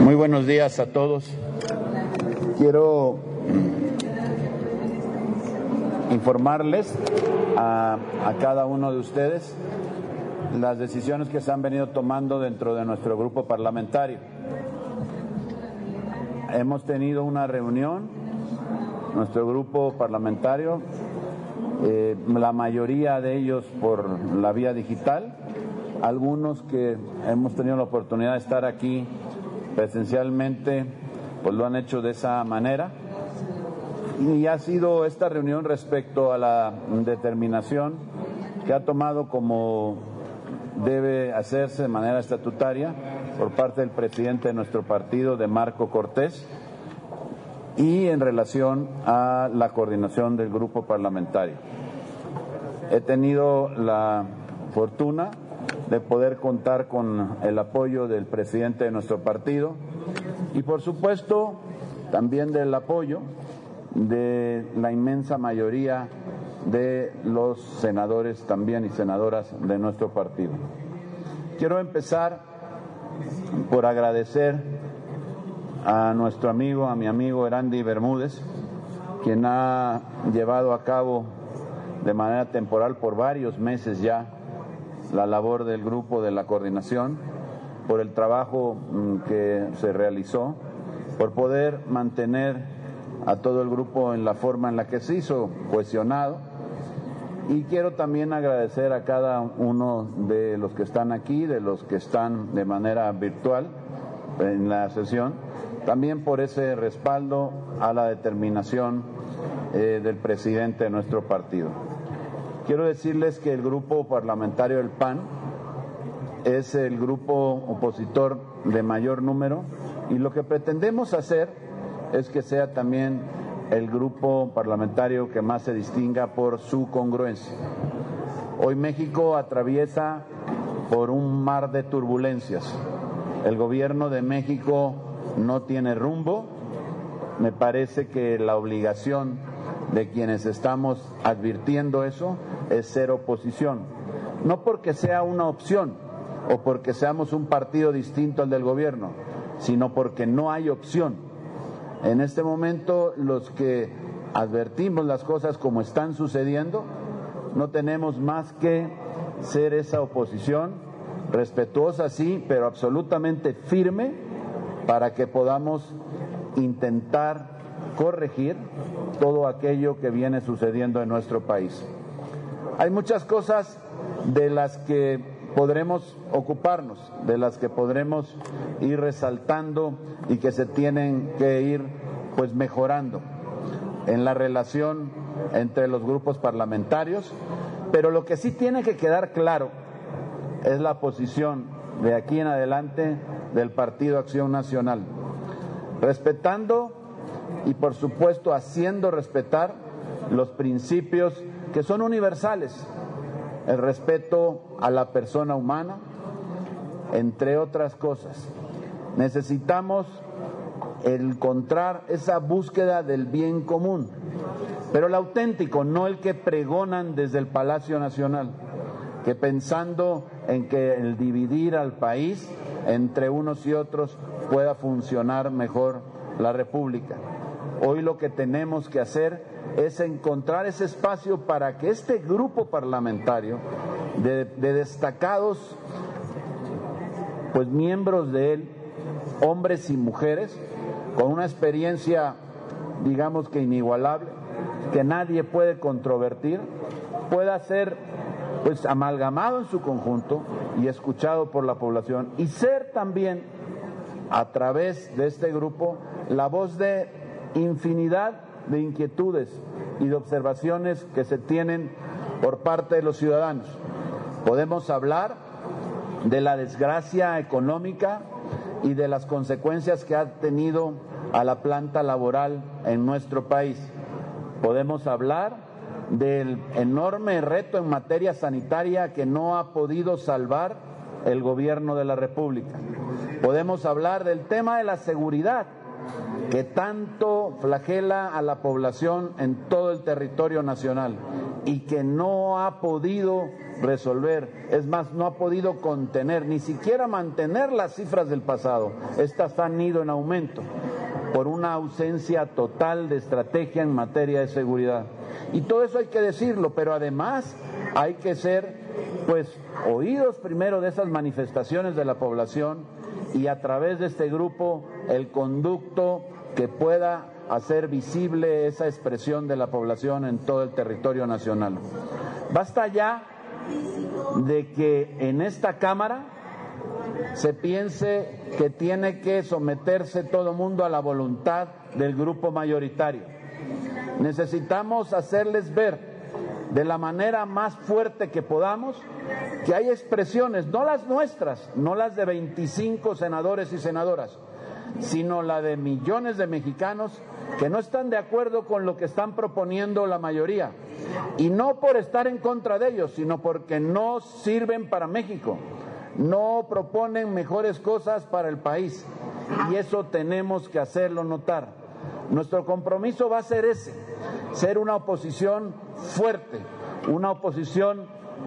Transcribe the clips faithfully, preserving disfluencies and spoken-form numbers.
Muy buenos días a todos. Quiero informarles a, a cada uno de ustedes las decisiones que se han venido tomando dentro de nuestro grupo parlamentario. Hemos tenido una reunión, nuestro grupo parlamentario, eh, la mayoría de ellos por la vía digital, algunos que hemos tenido la oportunidad de estar aquí presencialmente, pues lo han hecho de esa manera. Y ha sido esta reunión respecto a la determinación que ha tomado como debe hacerse de manera estatutaria por parte del presidente de nuestro partido, de Marco Cortés, y en relación a la coordinación del grupo parlamentario. He tenido la fortuna de poder contar con el apoyo del presidente de nuestro partido y, por supuesto, también del apoyo de la inmensa mayoría de los senadores también y senadoras de nuestro partido. Quiero empezar por agradecer a nuestro amigo, a mi amigo Erandy Bermúdez, quien ha llevado a cabo de manera temporal por varios meses ya la labor del grupo de la coordinación, por el trabajo que se realizó, por poder mantener a todo el grupo en la forma en la que se hizo, cohesionado. Y quiero también agradecer a cada uno de los que están aquí, de los que están de manera virtual en la sesión, también por ese respaldo a la determinación eh, del presidente de nuestro partido. Quiero decirles que el grupo parlamentario del P A N es el grupo opositor de mayor número y lo que pretendemos hacer es que sea también el grupo parlamentario que más se distinga por su congruencia. Hoy México atraviesa por un mar de turbulencias. El gobierno de México no tiene rumbo. Me parece que la obligación de quienes estamos advirtiendo eso es ser oposición, no porque sea una opción o porque seamos un partido distinto al del gobierno, sino porque no hay opción. En este momento los que advertimos las cosas como están sucediendo, no tenemos más que ser esa oposición, respetuosa sí, pero absolutamente firme, para que podamos intentar corregir todo aquello que viene sucediendo en nuestro país. Hay muchas cosas de las que podremos ocuparnos, de las que podremos ir resaltando y que se tienen que ir pues mejorando en la relación entre los grupos parlamentarios, pero lo que sí tiene que quedar claro es la posición de aquí en adelante del Partido Acción Nacional, respetando y por supuesto haciendo respetar los principios que son universales, el respeto a la persona humana, entre otras cosas. Necesitamos encontrar esa búsqueda del bien común, pero el auténtico, no el que pregonan desde el Palacio Nacional, que pensando en que el dividir al país entre unos y otros pueda funcionar mejor la República. Hoy lo que tenemos que hacer es encontrar ese espacio para que este grupo parlamentario de, de destacados pues miembros de él, hombres y mujeres, con una experiencia digamos que inigualable, que nadie puede controvertir, pueda ser pues amalgamado en su conjunto y escuchado por la población, y ser también a través de este grupo la voz de infinidad de inquietudes y de observaciones que se tienen por parte de los ciudadanos. Podemos hablar de la desgracia económica y de las consecuencias que ha tenido a la planta laboral en nuestro país. Podemos hablar del enorme reto en materia sanitaria que no ha podido salvar el gobierno de la República. Podemos hablar del tema de la seguridad, que tanto flagela a la población en todo el territorio nacional y que no ha podido resolver, es más, no ha podido contener, ni siquiera mantener las cifras del pasado. Estas han ido en aumento por una ausencia total de estrategia en materia de seguridad. Y todo eso hay que decirlo, pero además hay que ser, pues, oídos primero de esas manifestaciones de la población y a través de este grupo el conducto que pueda hacer visible esa expresión de la población en todo el territorio nacional. Basta ya de que en esta Cámara se piense que tiene que someterse todo mundo a la voluntad del grupo mayoritario. Necesitamos hacerles ver de la manera más fuerte que podamos que hay expresiones, no las nuestras, no las de veinticinco senadores y senadoras, sino la de millones de mexicanos que no están de acuerdo con lo que están proponiendo la mayoría, y no por estar en contra de ellos, sino porque no sirven para México, no proponen mejores cosas para el país, y eso tenemos que hacerlo notar. Nuestro compromiso va a ser ese, ser una oposición fuerte, una oposición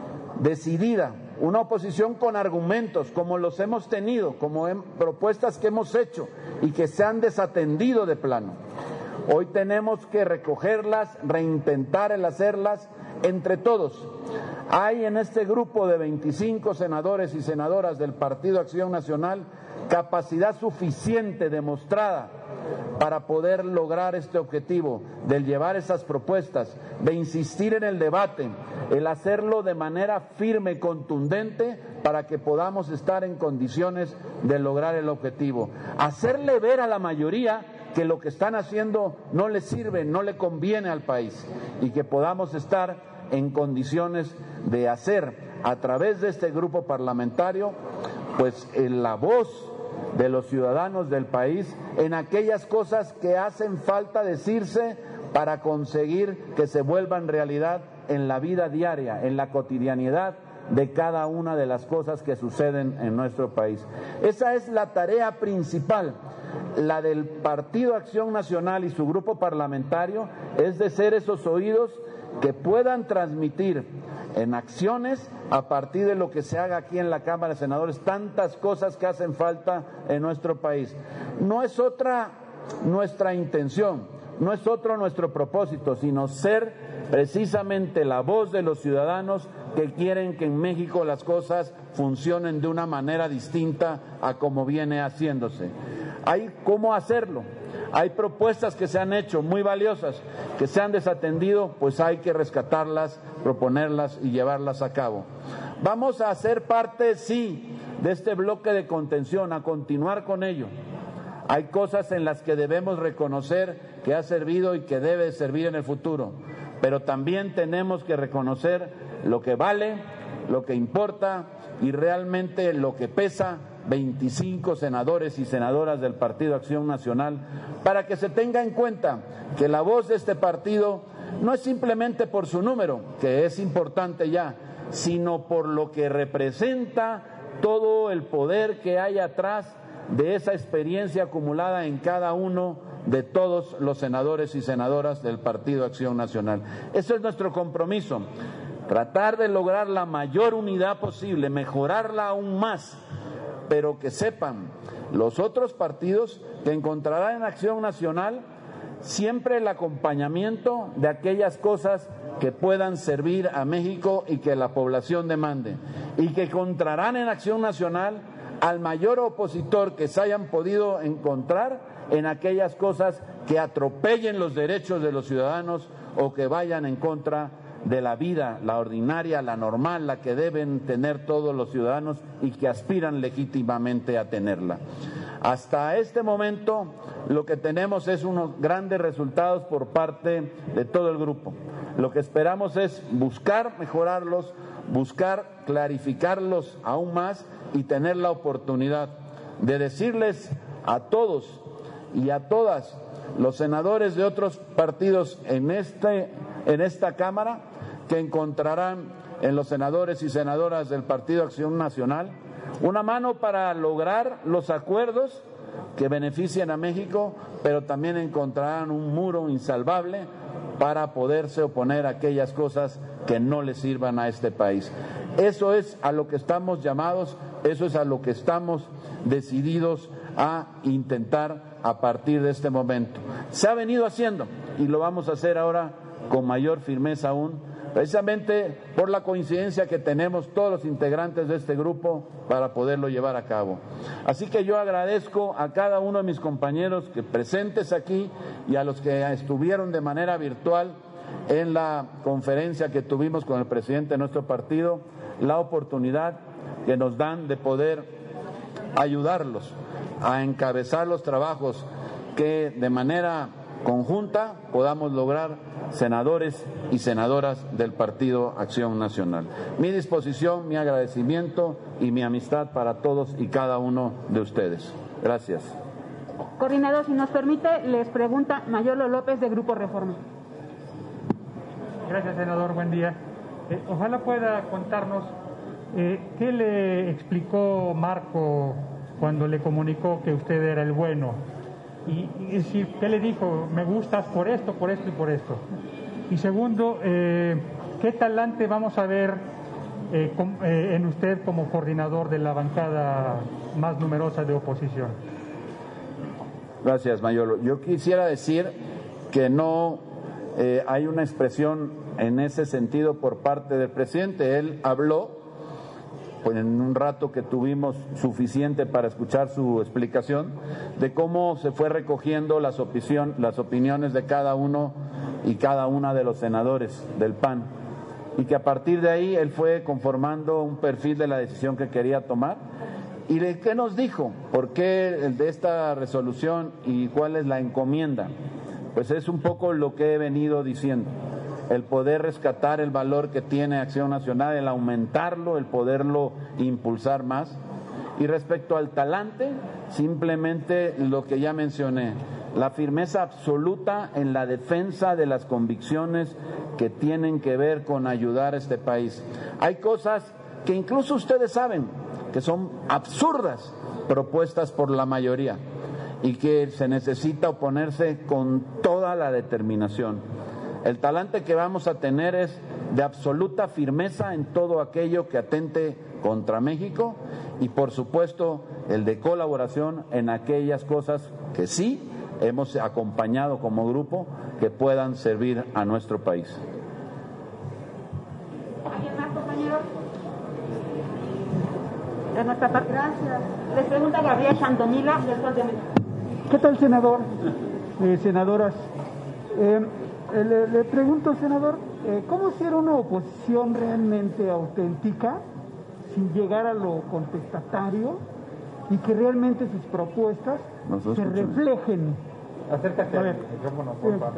decidida, una oposición con argumentos, como los hemos tenido, como en propuestas que hemos hecho y que se han desatendido de plano. Hoy tenemos que recogerlas, reintentar el hacerlas entre todos. Hay en este grupo de veinticinco senadores y senadoras del Partido Acción Nacional capacidad suficiente demostrada para poder lograr este objetivo, de llevar esas propuestas, de insistir en el debate, el hacerlo de manera firme y contundente para que podamos estar en condiciones de lograr el objetivo. Hacerle ver a la mayoría que lo que están haciendo no le sirve, no le conviene al país, y que podamos estar en condiciones de hacer a través de este grupo parlamentario pues en la voz de los ciudadanos del país en aquellas cosas que hacen falta decirse para conseguir que se vuelvan realidad en la vida diaria, en la cotidianidad de cada una de las cosas que suceden en nuestro país. Esa es la tarea principal, la del Partido Acción Nacional y su grupo parlamentario, es de ser esos oídos que puedan transmitir en acciones, a partir de lo que se haga aquí en la Cámara de Senadores, tantas cosas que hacen falta en nuestro país. No es otra nuestra intención, no es otro nuestro propósito, sino ser precisamente la voz de los ciudadanos que quieren que en México las cosas funcionen de una manera distinta a como viene haciéndose. Hay cómo hacerlo. Hay propuestas que se han hecho muy valiosas, que se han desatendido, pues hay que rescatarlas, proponerlas y llevarlas a cabo. Vamos a ser parte, sí, de este bloque de contención, a continuar con ello. Hay cosas en las que debemos reconocer que ha servido y que debe servir en el futuro, pero también tenemos que reconocer lo que vale, lo que importa y realmente lo que pesa. veinticinco senadores y senadoras del Partido Acción Nacional, para que se tenga en cuenta que la voz de este partido no es simplemente por su número, que es importante ya, sino por lo que representa todo el poder que hay atrás de esa experiencia acumulada en cada uno de todos los senadores y senadoras del Partido Acción Nacional. Eso es nuestro compromiso, tratar de lograr la mayor unidad posible, mejorarla aún más, pero que sepan los otros partidos que encontrarán en Acción Nacional siempre el acompañamiento de aquellas cosas que puedan servir a México y que la población demande, y que encontrarán en Acción Nacional al mayor opositor que se hayan podido encontrar en aquellas cosas que atropellen los derechos de los ciudadanos o que vayan en contra de la vida, la ordinaria, la normal, la que deben tener todos los ciudadanos y que aspiran legítimamente a tenerla. Hasta este momento lo que tenemos es unos grandes resultados por parte de todo el grupo. Lo que esperamos es buscar mejorarlos, buscar clarificarlos aún más y tener la oportunidad de decirles a todos y a todas los senadores de otros partidos en este en esta Cámara, que encontrarán en los senadores y senadoras del Partido Acción Nacional una mano para lograr los acuerdos que beneficien a México, pero también encontrarán un muro insalvable para poderse oponer a aquellas cosas que no le sirvan a este país. Eso es a lo que estamos llamados, eso es a lo que estamos decididos a intentar a partir de este momento. Se ha venido haciendo y lo vamos a hacer ahora con mayor firmeza aún, precisamente por la coincidencia que tenemos todos los integrantes de este grupo para poderlo llevar a cabo. Así que yo agradezco a cada uno de mis compañeros que presentes aquí y a los que estuvieron de manera virtual en la conferencia que tuvimos con el presidente de nuestro partido, la oportunidad que nos dan de poder ayudarlos a encabezar los trabajos que de manera conjunta podamos lograr senadores y senadoras del Partido Acción Nacional. Mi disposición, mi agradecimiento y mi amistad para todos y cada uno de ustedes. Gracias. Coordinador, si nos permite, les pregunta Mayolo López de Grupo Reforma. Gracias, senador. Buen día. Eh, ojalá pueda contarnos eh, qué le explicó Marco cuando le comunicó que usted era el bueno. Y, y si, ¿qué le dijo? Me gustas por esto, por esto y por esto. Y segundo, eh, ¿qué talante vamos a ver eh, com, eh, en usted como coordinador de la bancada más numerosa de oposición? Gracias, Mayolo. Yo quisiera decir que no eh, hay una expresión en ese sentido por parte del presidente. Él habló, pues en un rato que tuvimos suficiente para escuchar su explicación, de cómo se fue recogiendo las, opinión, las opiniones de cada uno y cada una de los senadores del P A N, y que a partir de ahí él fue conformando un perfil de la decisión que quería tomar. ¿Y de qué nos dijo? ¿Por qué de esta resolución y cuál es la encomienda? Pues es un poco lo que he venido diciendo. El poder rescatar el valor que tiene Acción Nacional, el aumentarlo, el poderlo impulsar más. Y respecto al talante, simplemente lo que ya mencioné, la firmeza absoluta en la defensa de las convicciones que tienen que ver con ayudar a este país. Hay cosas que incluso ustedes saben que son absurdas, propuestas por la mayoría, y que se necesita oponerse con toda la determinación. El talante que vamos a tener es de absoluta firmeza en todo aquello que atente contra México y, por supuesto, el de colaboración en aquellas cosas que sí hemos acompañado como grupo que puedan servir a nuestro país. ¿Alguien más, compañeros? De nuestra parte, gracias. Les pregunta Gabriel Santonila, del Sol de México. ¿Qué tal, senador? Eh, senadoras. Eh, le, le pregunto, senador, eh, ¿cómo ser una oposición realmente auténtica sin llegar a lo contestatario y que realmente sus propuestas Nosotros se escuchamos. reflejen? Acércate al micrófono, por favor.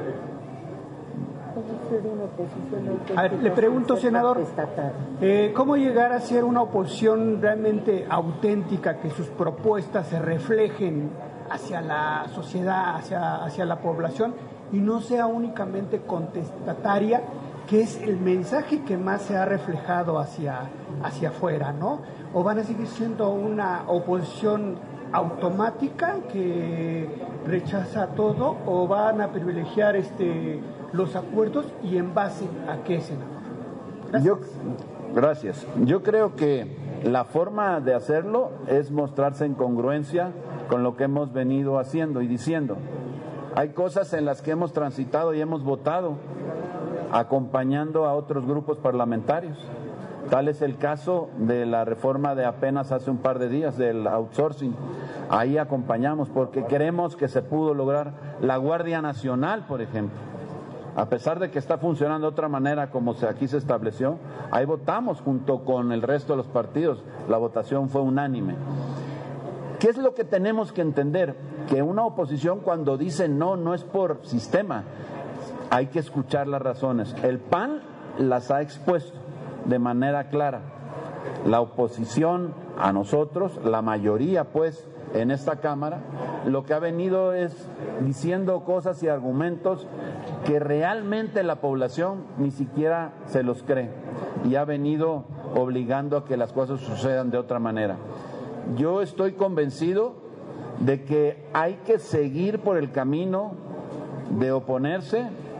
A ver, le pregunto, senador, eh, ¿cómo llegar a ser una oposición realmente auténtica, que sus propuestas se reflejen hacia la sociedad, hacia, hacia la población y no sea únicamente contestataria, que es el mensaje que más se ha reflejado hacia, hacia afuera, ¿no? ¿O van a seguir siendo una oposición automática que rechaza todo, o van a privilegiar este los acuerdos y en base a qué, senador? Gracias. Yo, gracias. Yo creo que la forma de hacerlo es mostrarse en congruencia con lo que hemos venido haciendo y diciendo. Hay cosas en las que hemos transitado y hemos votado acompañando a otros grupos parlamentarios. Tal es el caso de la reforma de apenas hace un par de días del outsourcing. Ahí acompañamos porque creemos que se pudo lograr. La Guardia Nacional, por ejemplo, a pesar de que está funcionando de otra manera como se, aquí se estableció, ahí votamos junto con el resto de los partidos. La votación fue unánime. ¿Qué es lo que tenemos que entender? Que una oposición, cuando dice no, no es por sistema. Hay que escuchar las razones. El P A N las ha expuesto de manera clara. La oposición a nosotros, la mayoría pues en esta Cámara, lo que ha venido es diciendo cosas y argumentos que realmente la población ni siquiera se los cree y ha venido obligando a que las cosas sucedan de otra manera. Yo estoy convencido de que hay que seguir por el camino de oponerse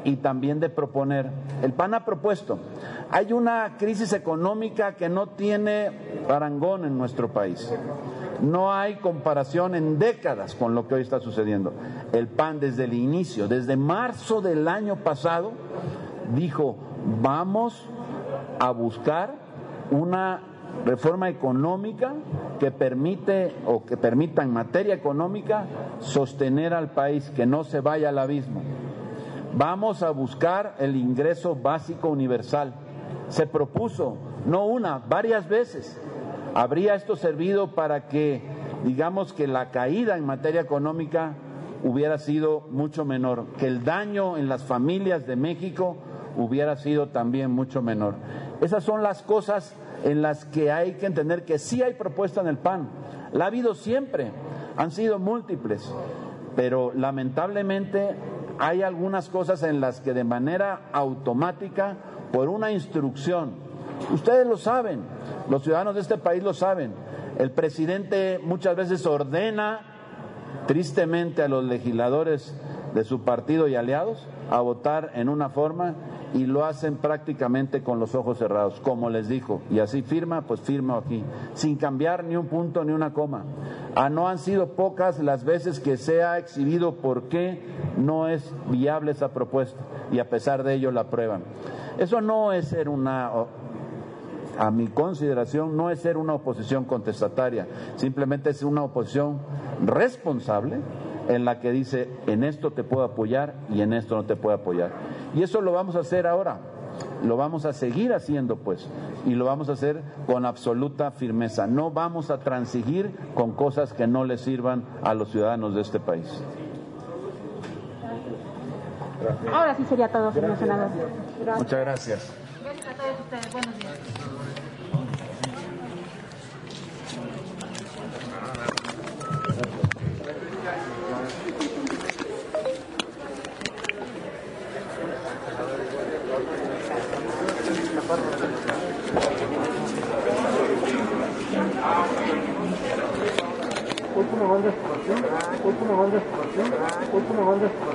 y también de proponer. El P A N ha propuesto. Hay una crisis económica que no tiene parangón en nuestro país. No hay comparación en décadas con lo que hoy está sucediendo. El P A N desde el inicio, desde marzo del año pasado, dijo, vamos a buscar una reforma económica que permite o que permita en materia económica sostener al país, que no se vaya al abismo. Vamos a buscar el ingreso básico universal. Se propuso, no una, varias veces. ¿Habría esto servido para que, digamos, que la caída en materia económica hubiera sido mucho menor, que el daño en las familias de México hubiera sido también mucho menor? Esas son las cosas en las que hay que entender que sí hay propuesta en el P A N. La ha habido siempre, han sido múltiples, pero lamentablemente hay algunas cosas en las que de manera automática, por una instrucción, ustedes lo saben, los ciudadanos de este país lo saben, el presidente muchas veces ordena tristemente a los legisladores de su partido y aliados a votar en una forma y lo hacen prácticamente con los ojos cerrados, como les dijo, y así firma, pues firma aquí, sin cambiar ni un punto ni una coma. Ah, no han sido pocas las veces que se ha exhibido por qué no es viable esa propuesta y a pesar de ello la aprueban. Eso no es ser una, a mi consideración, no es ser una oposición contestataria, simplemente es una oposición responsable en la que dice, en esto te puedo apoyar y en esto no te puedo apoyar. Y eso lo vamos a hacer ahora, lo vamos a seguir haciendo pues, y lo vamos a hacer con absoluta firmeza. No vamos a transigir con cosas que no le sirvan a los ciudadanos de este país. Ahora sí sería todo, señor senador. Gracias. Muchas gracias. Gracias a todos ustedes. Buenos días. Última banda, última banda, última banda.